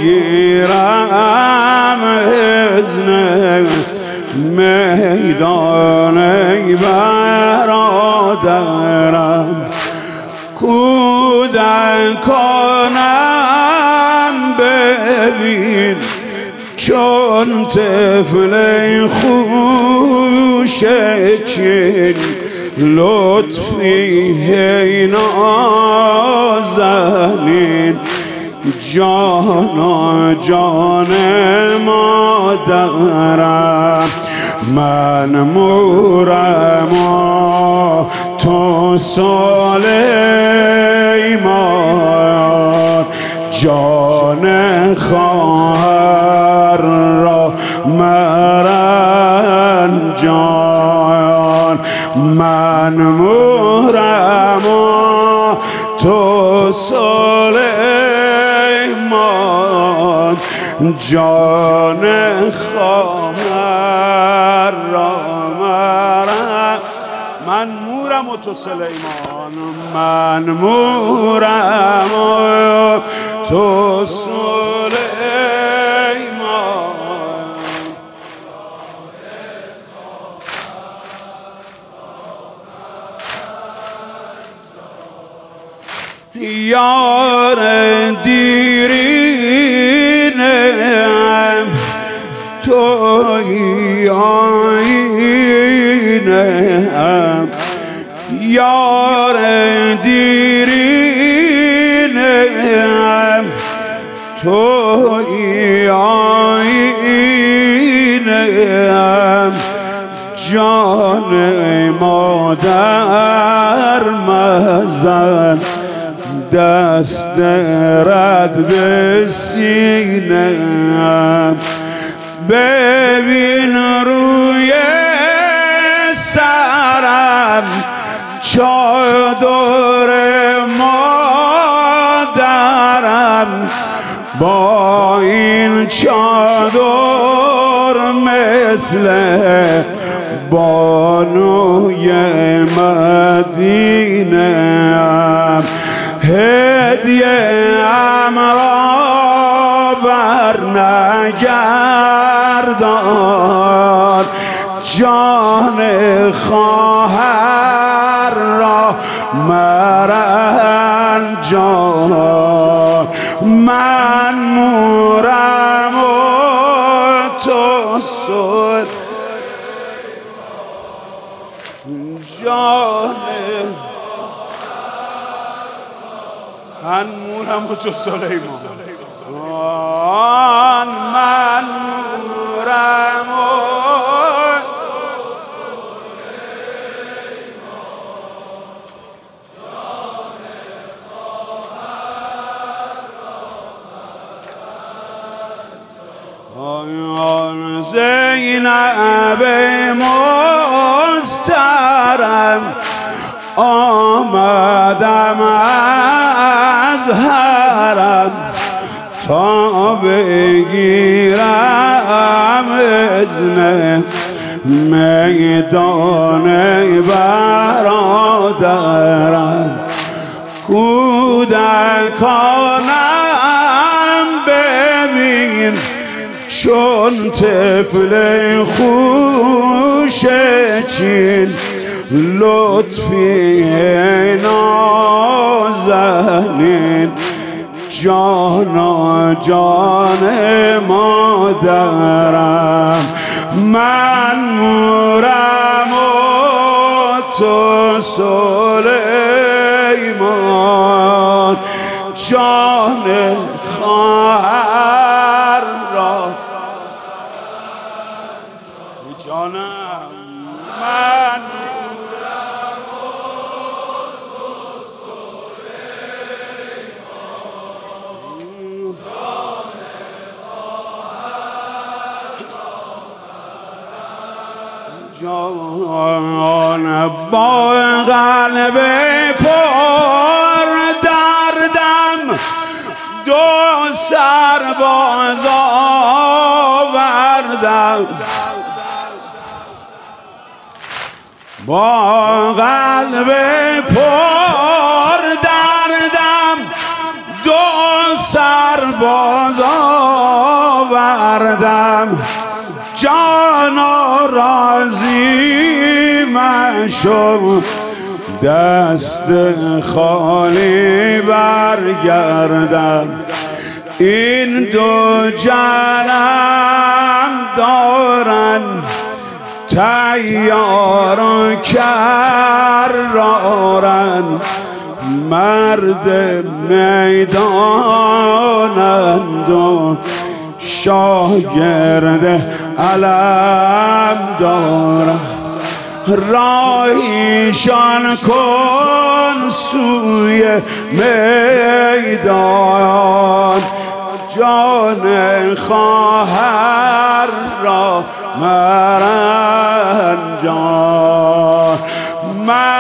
بگیرم اذن میدان ای برادرم، کودکانم ببین چون طفل خوشچین، لطفی هی نازنین جانا جان مادرم. من مورم و تو سلیمان، جان خواهر را مرنجان. من مورم و تو سلیمان، جان خواهر را مرنجان. من مورم و تو سلیمان، من مورم و تو سلیمان. یار دیرینم تویی آیینم، یار دیرینم تویی آیینم، جان مادر مزن دست رد به سینم. ببین روی سرم چادر مادرم، با این چادر مثل بانوی مدینه هدیه ام را بر نگردان، جان خواهر را مرنجان. من مورم و تو سلیمان، جان من مورم و تو سلیمان، من مورم و آن زینب مسترم، آمدم از حرم تا بگیرم اذن میدان برادرم. کودکانم ببین چون طفل خوشچین، لطفی نازنین جانا جان مادرم. من مورم و تو سلیمان، جان خواهر را جانم. من مورم و تو سلیمان، جان جان با قلب پر دردم دو سرباز آوردم، با قلب پر دردم دو سرباز آوردم جانا راضی مشو دست خالی برگردم این دو جنم دارن تیار و کرارن مرد میدانند و شاگرد علم دارن راهیشان کن سوی میدان جان خواهر را مرنجان